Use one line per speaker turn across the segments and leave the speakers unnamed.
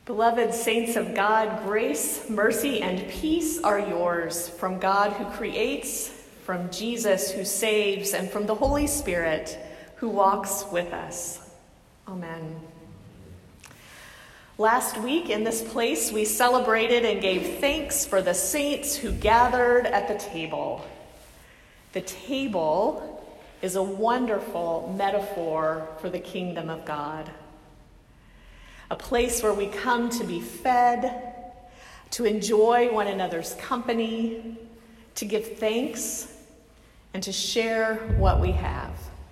Beloved saints of God, grace, mercy, and peace are yours from God who creates, from Jesus who saves, and from the Holy Spirit who walks with us. Amen. Last week in this place, we celebrated and gave thanks for the saints who gathered at the table. The table is a wonderful metaphor for the kingdom of God. A place where we come to be fed, to enjoy one another's company, to give thanks, and to share what we have.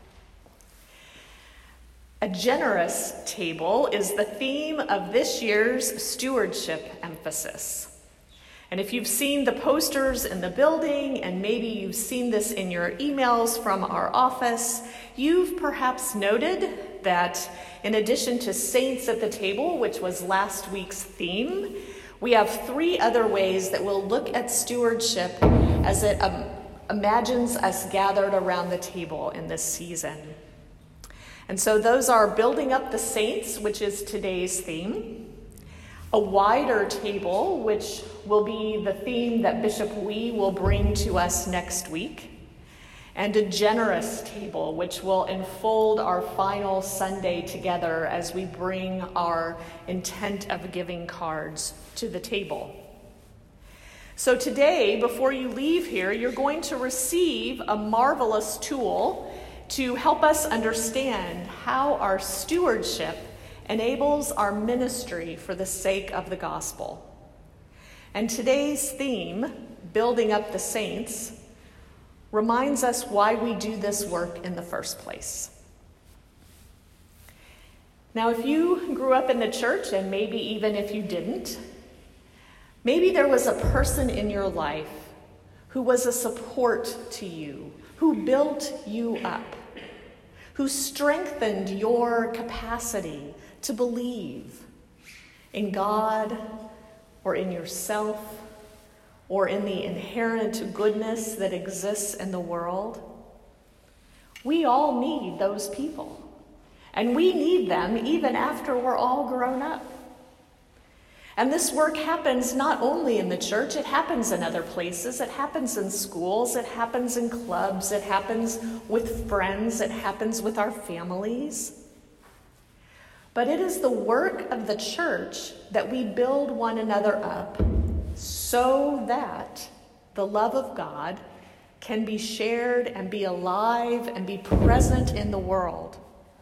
A generous table is the theme of this year's stewardship emphasis. And if you've seen the posters in the building, and maybe you've seen this in your emails from our office, you've perhaps noted that in addition to saints at the table, which was last week's theme, we have three other ways that we'll look at stewardship as it imagines us gathered around the table in this season. And so those are building up the saints, which is today's theme, a wider table, which will be the theme that Bishop Wee will bring to us next week, and a generous table, which will enfold our final Sunday together as we bring our intent of giving cards to the table. So today, before you leave here, you're going to receive a marvelous tool to help us understand how our stewardship enables our ministry for the sake of the gospel. And today's theme, Building Up the Saints, reminds us why we do this work in the first place. Now, if you grew up in the church, and maybe even if you didn't, maybe there was a person in your life who was a support to you, who built you up, who strengthened your capacity to believe in God or in yourself or in the inherent goodness that exists in the world. We all need those people, and we need them even after we're all grown up. And this work happens not only in the church, it happens in other places. It happens in schools, it happens in clubs, it happens with friends, it happens with our families. But it is the work of the church that we build one another up so that the love of God can be shared and be alive and be present in the world.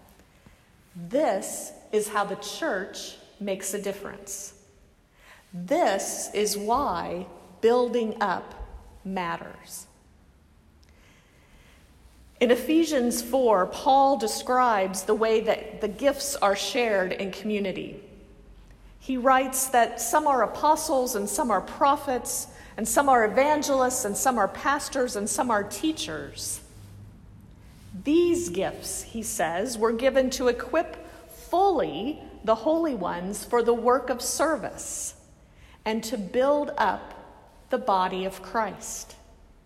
This is how the church makes a difference. This is why building up matters. In Ephesians 4, Paul describes the way that the gifts are shared in community. He writes that some are apostles and some are prophets and some are evangelists and some are pastors and some are teachers. These gifts, he says, were given to equip fully the holy ones for the work of service and to build up the body of Christ.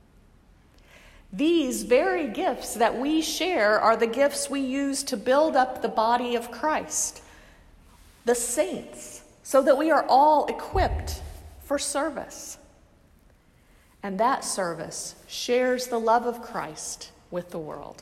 These very gifts that we share are the gifts we use to build up the body of Christ, the saints, so that we are all equipped for service. And that service shares the love of Christ with the world.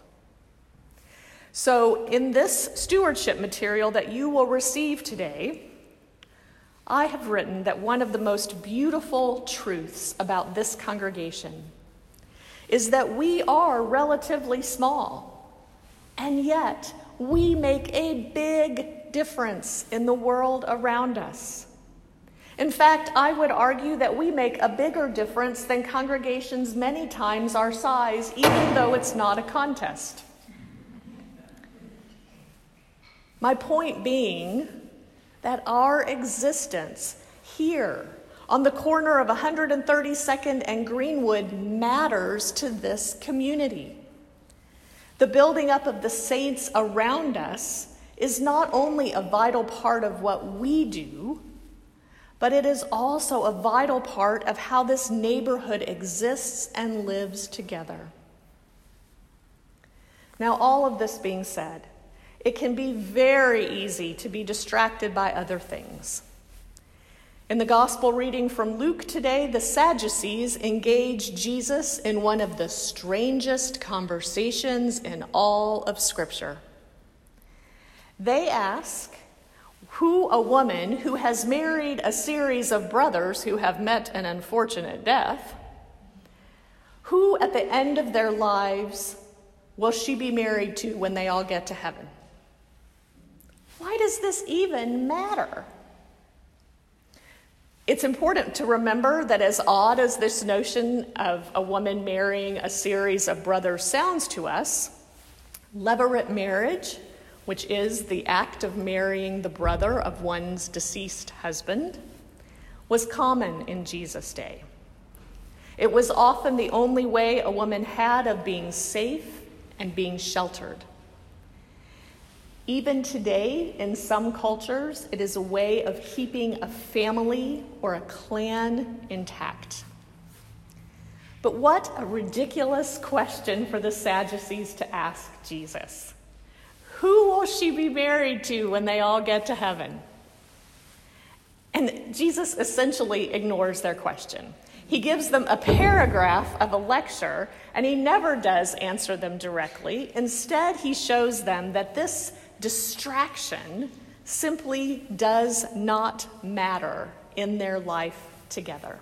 So in this stewardship material that you will receive today, I have written that one of the most beautiful truths about this congregation is that we are relatively small, and yet we make a big difference in the world around us. In fact, I would argue that we make a bigger difference than congregations many times our size, even though it's not a contest. My point being that our existence here on the corner of 132nd and Greenwood matters to this community. The building up of the saints around us is not only a vital part of what we do, but it is also a vital part of how this neighborhood exists and lives together. Now, all of this being said, it can be very easy to be distracted by other things. In the gospel reading from Luke today, the Sadducees engage Jesus in one of the strangest conversations in all of Scripture. They ask who a woman who has married a series of brothers who have met an unfortunate death, who at the end of their lives will she be married to when they all get to heaven? Why does this even matter? It's important to remember that as odd as this notion of a woman marrying a series of brothers sounds to us, levirate marriage, which is the act of marrying the brother of one's deceased husband, was common in Jesus' day. It was often the only way a woman had of being safe and being sheltered. Even today, in some cultures, it is a way of keeping a family or a clan intact. But what a ridiculous question for the Sadducees to ask Jesus. Who will she be married to when they all get to heaven? And Jesus essentially ignores their question. He gives them a paragraph of a lecture, and he never does answer them directly. Instead, he shows them that this distraction simply does not matter in their life together.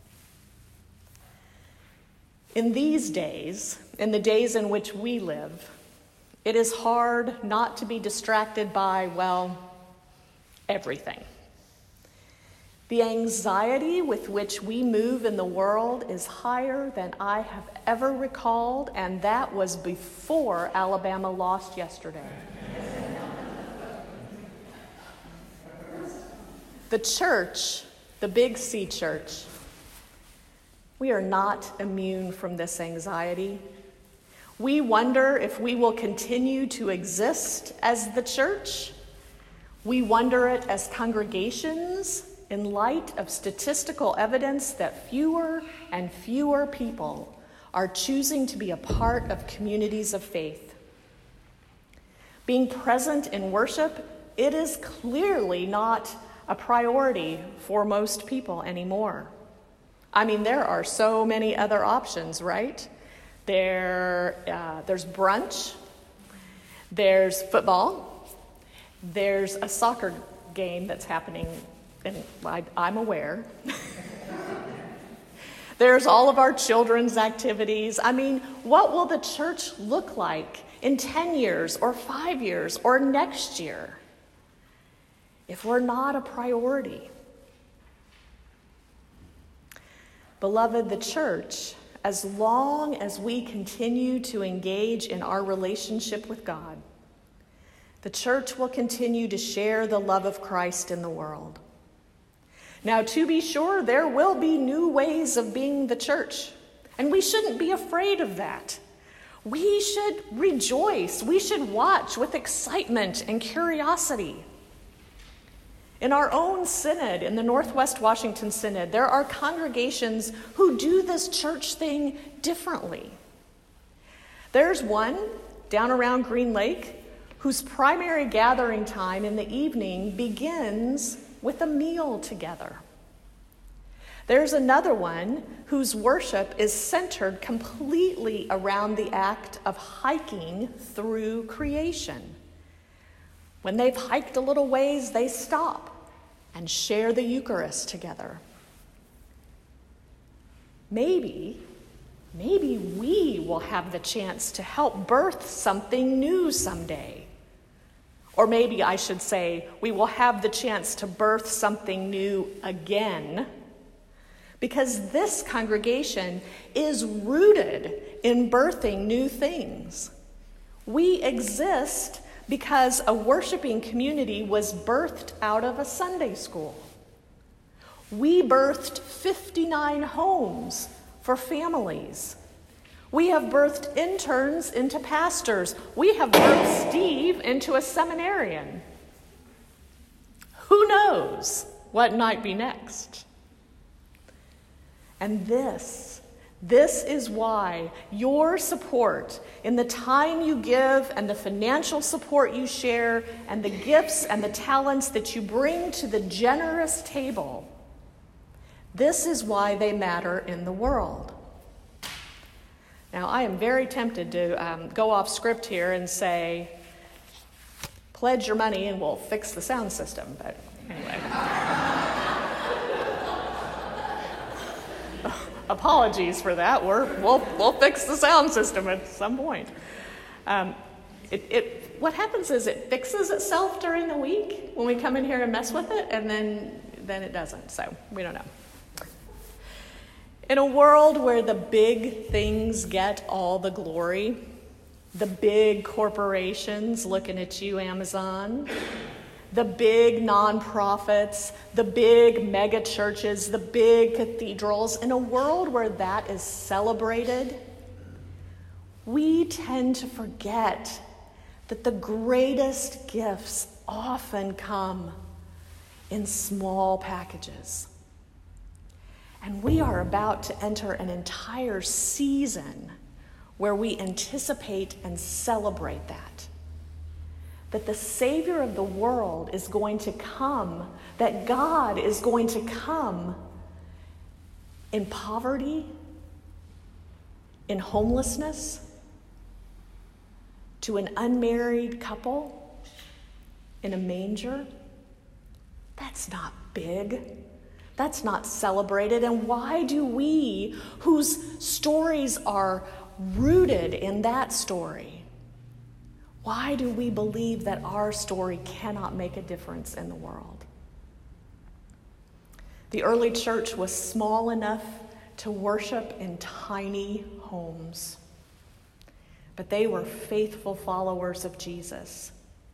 In these days, in the days in which we live, it is hard not to be distracted by, well, everything. The anxiety with which we move in the world is higher than I have ever recalled, and that was before Alabama lost yesterday. The church, the Big C church, we are not immune from this anxiety. We wonder if we will continue to exist as the church. We wonder it as congregations in light of statistical evidence that fewer and fewer people are choosing to be a part of communities of faith. Being present in worship, it is clearly not a priority for most people anymore. I mean, there are so many other options, right? There's brunch, there's football, there's a soccer game that's happening, and I'm aware. There's all of our children's activities. I mean, what will the church look like in 10 years or 5 years or next year if we're not a priority? Beloved, the church, as long as we continue to engage in our relationship with God, the church will continue to share the love of Christ in the world. Now, to be sure, there will be new ways of being the church, and we shouldn't be afraid of that. We should rejoice. We should watch with excitement and curiosity. In our own synod, in the Northwest Washington Synod, there are congregations who do this church thing differently. There's one down around Green Lake whose primary gathering time in the evening begins with a meal together. There's another one whose worship is centered completely around the act of hiking through creation. When they've hiked a little ways, they stop and share the Eucharist together. Maybe we will have the chance to help birth something new someday. Or maybe I should say, we will have the chance to birth something new again, because this congregation is rooted in birthing new things. We exist because a worshiping community was birthed out of a Sunday school. We birthed 59 homes for families. We have birthed interns into pastors. We have birthed Steve into a seminarian. Who knows what might be next? And this is why your support in the time you give and the financial support you share and the gifts and the talents that you bring to the generous table This is why they matter in the world. Now, I am very tempted to go off script here and say, pledge your money and we'll fix the sound system. But anyway. Apologies for that. We'll fix the sound system at some point. What happens is it fixes itself during the week when we come in here and mess with it, and then it doesn't. So we don't know. In a world where the big things get all the glory, the big corporations looking at you, Amazon, the big nonprofits, the big mega churches, the big cathedrals, in a world where that is celebrated, we tend to forget that the greatest gifts often come in small packages. And we are about to enter an entire season where we anticipate and celebrate that. That the Savior of the world is going to come, that God is going to come in poverty, in homelessness, to an unmarried couple in a manger. That's not big. That's not celebrated. And why do we, whose stories are rooted in that story, why do we believe that our story cannot make a difference in the world? The early church was small enough to worship in tiny homes, but they were faithful followers of Jesus.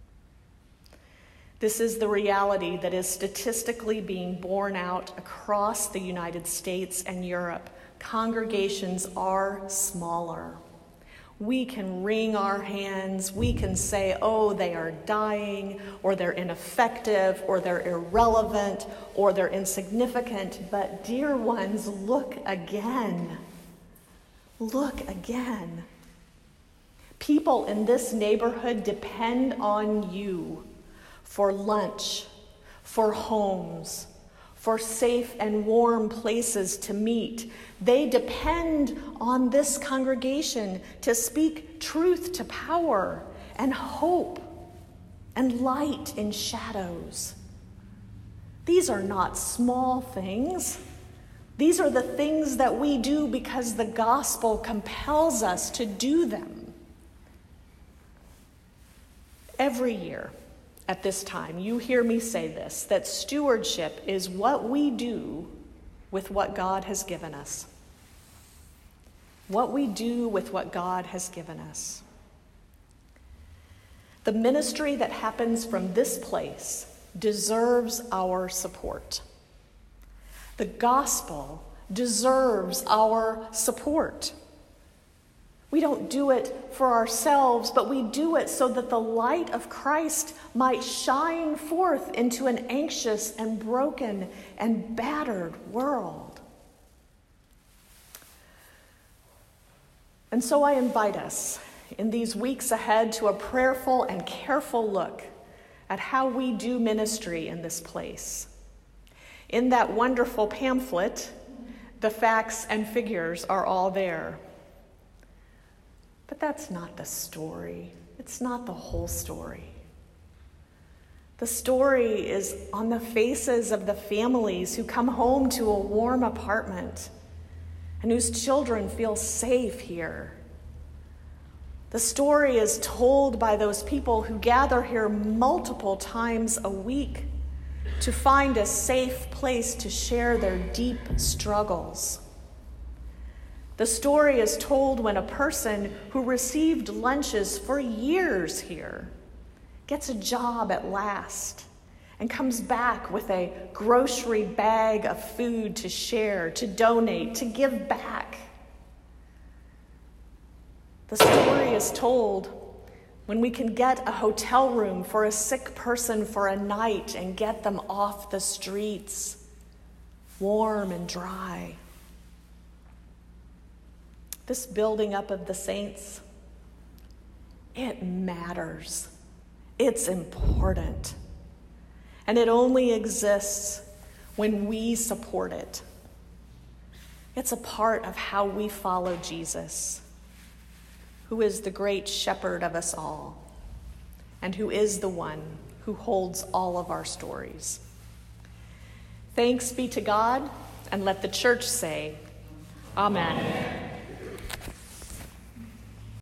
This is the reality that is statistically being borne out across the United States and Europe. Congregations are smaller. We can wring our hands. We can say, oh, they are dying, or they're ineffective, or they're irrelevant, or they're insignificant. But dear ones, look again. Look again. People in this neighborhood depend on you for lunch, for homes, for safe and warm places to meet. They depend on this congregation to speak truth to power and hope and light in shadows. These are not small things. These are the things that we do because the gospel compels us to do them. Every year, at this time, you hear me say this, that stewardship is what we do with what God has given us. What we do with what God has given us. The ministry that happens from this place deserves our support. The gospel deserves our support. We don't do it for ourselves, but we do it so that the light of Christ might shine forth into an anxious and broken and battered world. And so I invite us in these weeks ahead to a prayerful and careful look at how we do ministry in this place. In that wonderful pamphlet, the facts and figures are all there. But that's not the story. It's not the whole story. The story is on the faces of the families who come home to a warm apartment and whose children feel safe here. The story is told by those people who gather here multiple times a week to find a safe place to share their deep struggles. The story is told when a person who received lunches for years here gets a job at last and comes back with a grocery bag of food to share, to donate, to give back. The story is told when we can get a hotel room for a sick person for a night and get them off the streets, warm and dry. This building up of the saints, it matters. It's important. And it only exists when we support it. It's a part of how we follow Jesus, who is the great shepherd of us all, and who is the one who holds all of our stories. Thanks be to God, and let the church say, Amen.